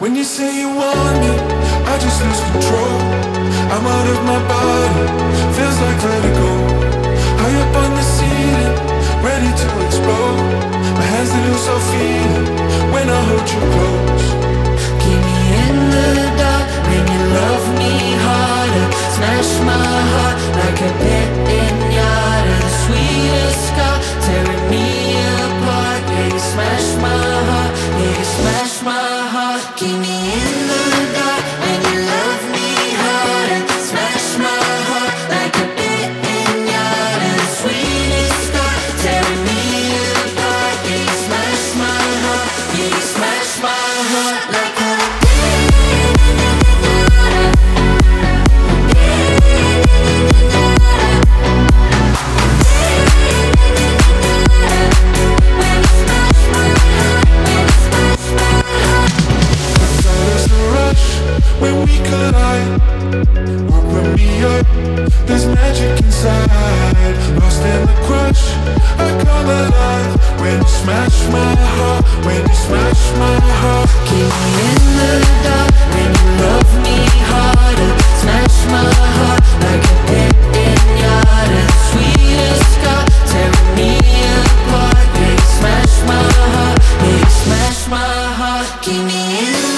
When you say you want me, I just lose control. I'm out of my body, feels like vertigo. High up on the ceiling, ready to explode. My hands they lose all feeling when I hold you close. Keep me in the dark when you love me harder. Smash my heart like a pinata. The sweetest scar tearing me apart. Yeah, you smash my heart. Yeah, you smash my heart. Keep me in the dark when you love me harder. Smash my heart like a pinata. The sweetest scar tearing me apart. Yeah, you smash my heart. Yeah, you smash my heart like a when we collide, open me up, there's magic inside. Lost in the crush, I come alive. When you smash my heart, when you smash my heart. keep me in the dark when you love me harder. Smash my heart like a pinata. The sweetest scar tearing me apart. Yeah, you smash my heart. Yeah, you smash my heart. Keep me in